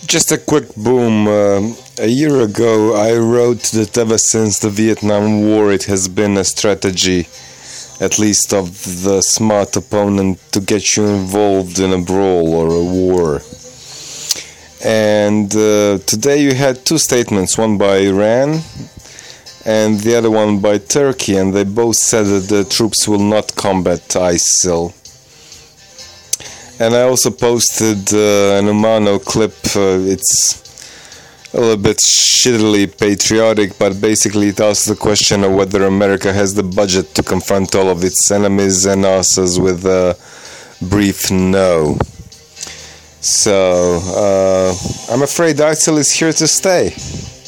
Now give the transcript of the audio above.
Just a quick boom. A year ago, I wrote that ever since the Vietnam War, it has been a strategy, at least of the smart opponent, to get you involved in a brawl or a war. And today you had two statements, one by Iran and the other one by Turkey, and they both said that the troops will not combat ISIL. And I also posted an Umano clip. It's a little bit shittily patriotic, but basically it asks the question of whether America has the budget to confront all of its enemies, and answers with a brief no. So, I'm afraid ISIL is here to stay.